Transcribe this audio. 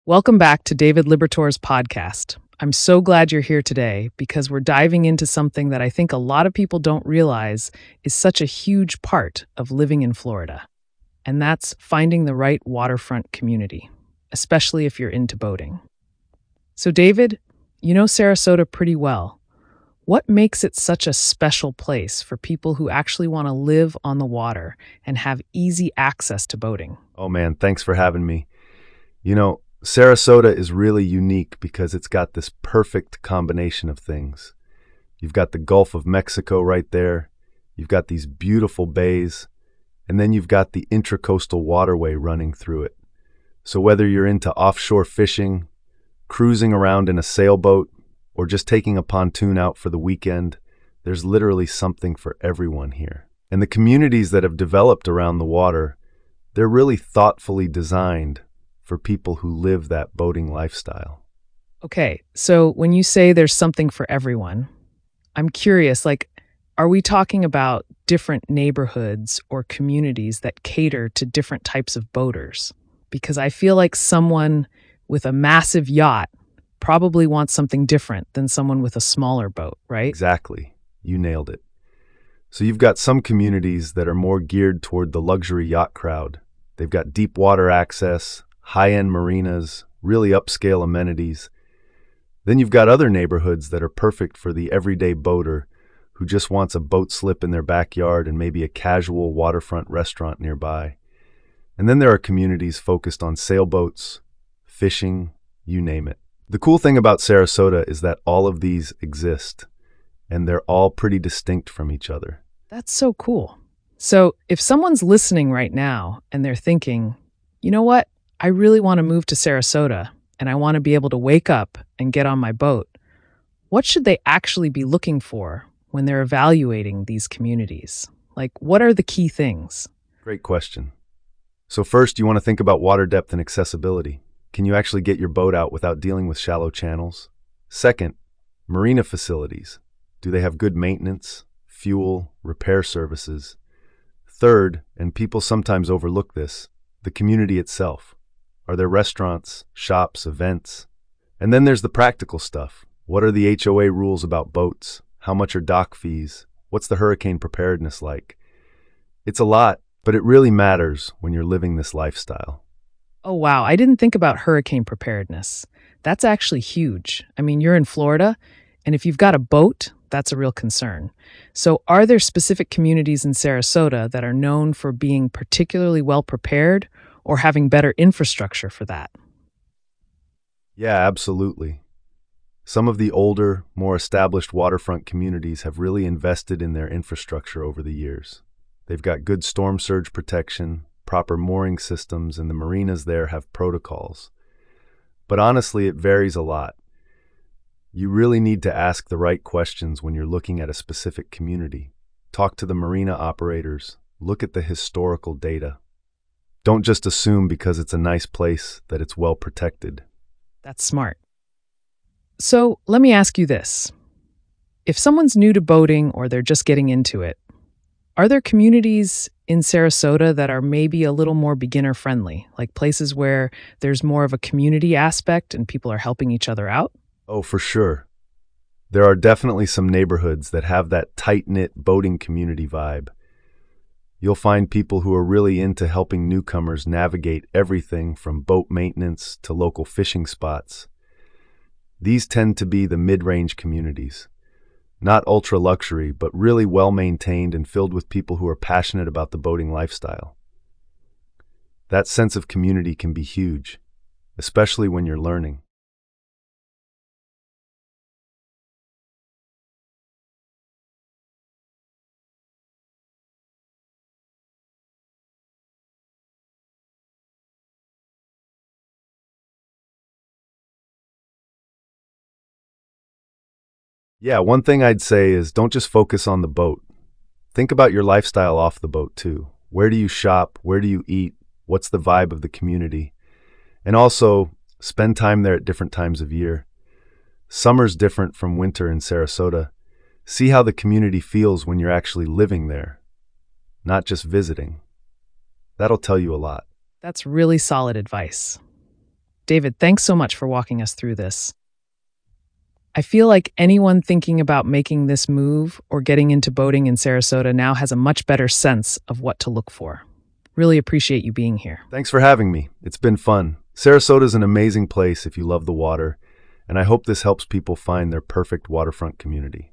Welcome back to David Libertor's podcast. I'm so glad you're here today because we're diving into something that I think a lot of people don't realize is such a huge part of living in Florida, and that's finding the right waterfront community, especially if you're into boating. So, David, you know Sarasota pretty well. What makes it such a special place for people who actually want to live on the water and have easy access to boating? Oh man, thanks for having me. Sarasota is really unique because it's got this perfect combination of things. You've got the Gulf of Mexico right there, you've got these beautiful bays, and then you've got the intracoastal waterway running through it. So whether you're into offshore fishing, cruising around in a sailboat, or just taking a pontoon out for the weekend, there's literally something for everyone here. And the communities that have developed around the water, they're really thoughtfully designed for people who live that boating lifestyle. Okay, so when you say there's something for everyone, I'm curious, are we talking about different neighborhoods or communities that cater to different types of boaters? Because I feel like someone with a massive yacht probably wants something different than someone with a smaller boat, right? Exactly. You nailed it. So you've got some communities that are more geared toward the luxury yacht crowd. They've got deep water access, high-end marinas, really upscale amenities. Then you've got other neighborhoods that are perfect for the everyday boater who just wants a boat slip in their backyard and maybe a casual waterfront restaurant nearby. And then there are communities focused on sailboats, fishing, you name it. The cool thing about Sarasota is that all of these exist, and they're all pretty distinct from each other. That's so cool. So if someone's listening right now and they're thinking, you know what? I really want to move to Sarasota and I want to be able to wake up and get on my boat. What should they actually be looking for when they're evaluating these communities? What are the key things? Great question. So first, you want to think about water depth and accessibility. Can you actually get your boat out without dealing with shallow channels? Second, marina facilities. Do they have good maintenance, fuel, repair services? Third, and people sometimes overlook this, the community itself. Are there restaurants, shops, events? And then there's the practical stuff. What are the HOA rules about boats? How much are dock fees? What's the hurricane preparedness like? It's a lot, but it really matters when you're living this lifestyle. Oh, wow. I didn't think about hurricane preparedness. That's actually huge. I mean, you're in Florida, and if you've got a boat, that's a real concern. So are there specific communities in Sarasota that are known for being particularly well prepared or having better infrastructure for that? Yeah, absolutely. Some of the older, more established waterfront communities have really invested in their infrastructure over the years. They've got good storm surge protection, proper mooring systems, and the marinas there have protocols. But honestly, it varies a lot. You really need to ask the right questions when you're looking at a specific community. Talk to the marina operators. Look at the historical data. Don't just assume because it's a nice place that it's well protected. That's smart. So let me ask you this. If someone's new to boating or they're just getting into it, are there communities in Sarasota that are maybe a little more beginner friendly, like places where there's more of a community aspect and people are helping each other out? Oh, for sure. There are definitely some neighborhoods that have that tight-knit boating community vibe. You'll find people who are really into helping newcomers navigate everything from boat maintenance to local fishing spots. These tend to be the mid-range communities. Not ultra-luxury, but really well-maintained and filled with people who are passionate about the boating lifestyle. That sense of community can be huge, especially when you're learning. Yeah, one thing I'd say is don't just focus on the boat. Think about your lifestyle off the boat too. Where do you shop? Where do you eat? What's the vibe of the community? And also, spend time there at different times of year. Summer's different from winter in Sarasota. See how the community feels when you're actually living there, not just visiting. That'll tell you a lot. That's really solid advice. David, thanks so much for walking us through this. I feel like anyone thinking about making this move or getting into boating in Sarasota now has a much better sense of what to look for. Really appreciate you being here. Thanks for having me. It's been fun. Sarasota is an amazing place if you love the water, and I hope this helps people find their perfect waterfront community.